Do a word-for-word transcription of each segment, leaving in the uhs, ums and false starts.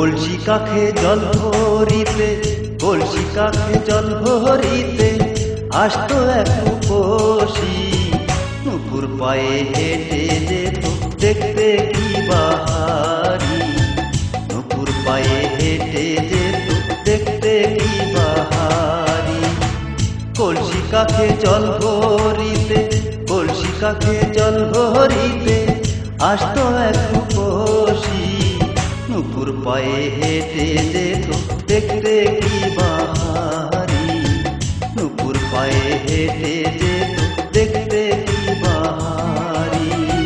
কলসি কাখে জল ভরিতে, কলসি কাখে জল ভরিতে আসতো এক রূপসী। নুপুর পায়ে হেঁটে যেত দেখতে কি বাহারি, নুপুর পায়ে হেঁটে যেত দেখতে কি বাহারি। কলসি কাখে জল ভরিতে, কলসি কাখে জল ভরিতে আসতো এক রূপসী। নুপুর পায়ে হেঁটে যেত দেখতে কি বাহারি, নুপুর পায়ে হেঁটে যেত দেখতে কি বাহারি।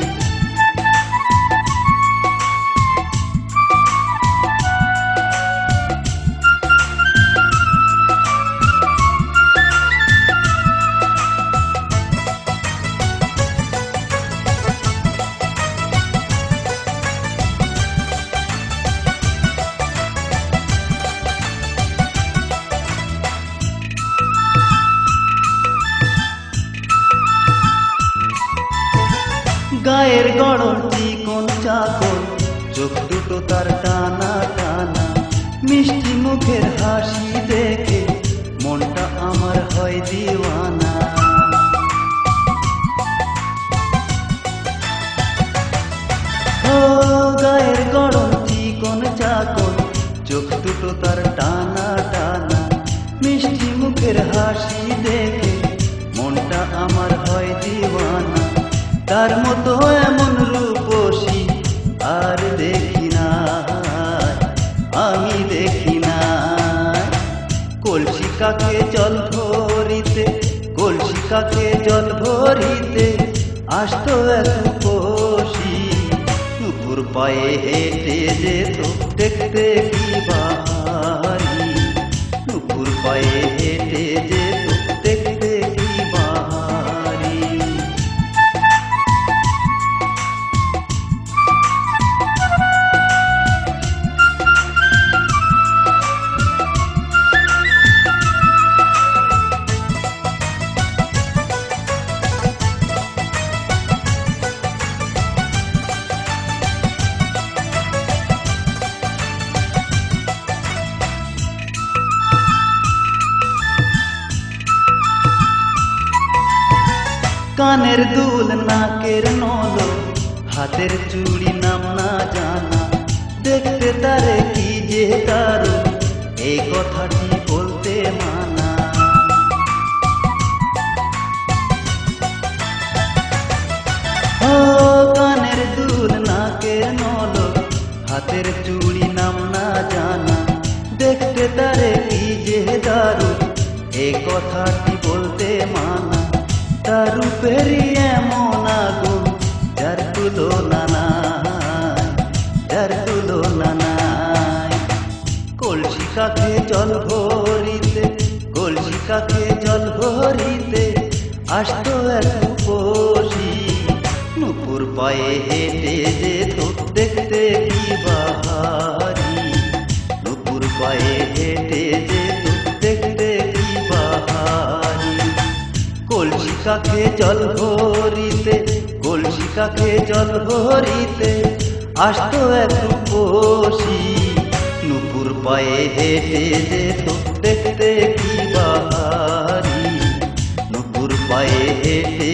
গায়ের গড়ন চিকন চাকন, চোখ দুটো তার টানা টানা, মিষ্টি মুখের হাসি দেখে মনটা আমার হয় দিওয়ানা। ও গায়ের গড়ন চিকন চাকন, চোখ দুটো তার টানা টানা, মিষ্টি মুখের হাসি দেখে মনটা আমার হয় দিওয়ানা। তার মতো এমন রূপসী আর দেখি না, আমি দেখি না। কলসি কাখে জল ভরিতে, কলসি কাখে জল ভরিতে আসতো এক রূপসী। নুপুর পায়ে হেঁটে যেত দেখতে কি বাহারি, নুপুর পায়ে হেঁটে যেত দেখতে কি বাহারি। কানের দুল নাকের নল, হাতের চুড়ি নাম না জানা, দেখতে তারে কি যে দারুণ এই কথাটি বলতে মানা। ও কানের দুল নাকের নল, হাতের চুড়ি নাম না জানা, দেখতে তারে কি যে দারুণ এই কথাটি বলতে মানা। তার রূপেরই এমন আগুন যার তুলনা নাই, যার তুলনা নাই। কলসি কাখে জল ভরিতে, কলসি কাখে জল ভরিতে আসতো এক রূপসী। নুপুর পায়ে হেঁটে যেত দেখতে কি বাহারি, নুপুর পায়ে হেঁটে যেত দেখতে কি বাহারি। কলসি কাখে জল ভরিতে, কলসি কাখে জল ভরিতে আসতো এক রূপসী। নুপুর পায়ে হেঁটে যেত দেখতে কি বাহারি, নুপুর পায়ে হেঁটে